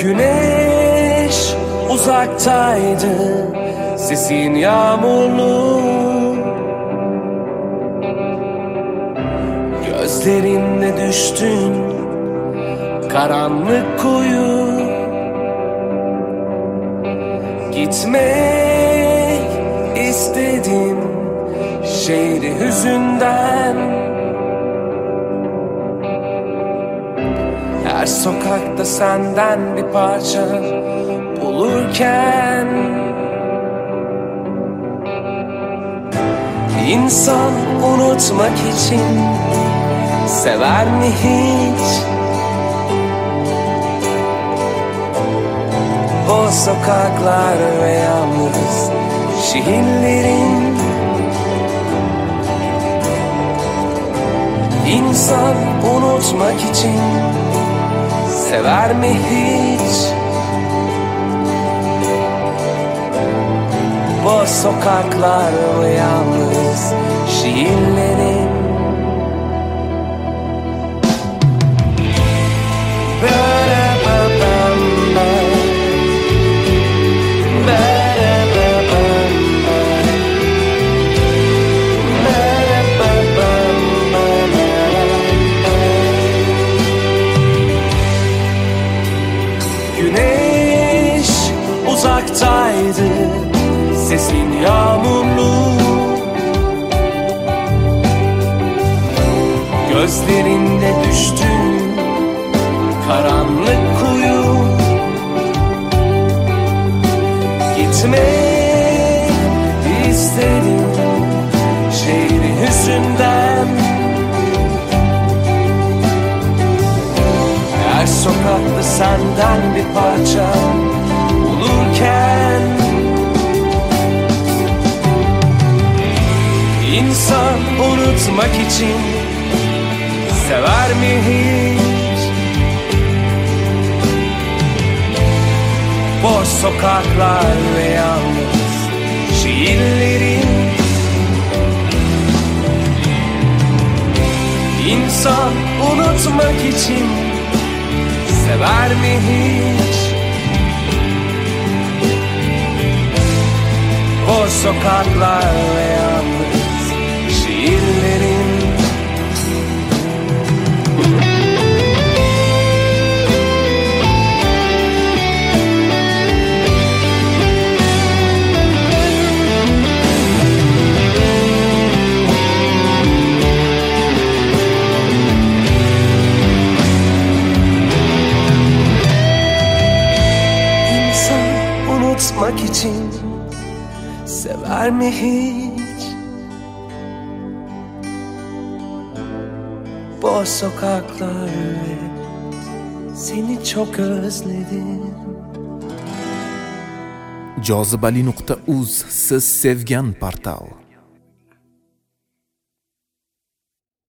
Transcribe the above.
Güneş uzaktaydı, sesin yağmurlu. Gözlerinle düştün karanlık kuyu. Gitmek istedim şehri hüzünden. Her sokakta senden bir parça bulurken, İnsan unutmak için sever mi hiç? O sokaklar ve yalnız şehirlerin. İnsan unutmak için sever mi hiç? Bu sokaklar ve yalnız şiirlerin. Güneş uzaktaydı, sesin yağmurlu. Gözlerinde düştün karanlık kuyu. Gitmek istedim şehri hüzünden. Her sokakta senden bir parça bulurken, İnsan unutmak için sever mi hiç? Boş sokaklar ve yalnız şiirlerin. İnsan unutmak için sever mi hiç? Boş sokaklar ve yalnız şiirlerin. Unutmak için sever mi hiç? Boş sokaklar ve seni çok özledim. Jozibali.uz siz sevgan portal.